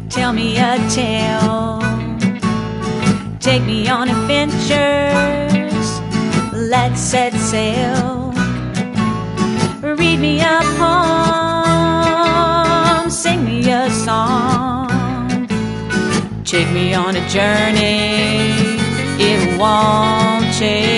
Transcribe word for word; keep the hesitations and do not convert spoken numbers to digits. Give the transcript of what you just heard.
tell me a tale. Take me on adventures, let's set sail. Read me a poem, sing me a song. Take me on a journey, it won't take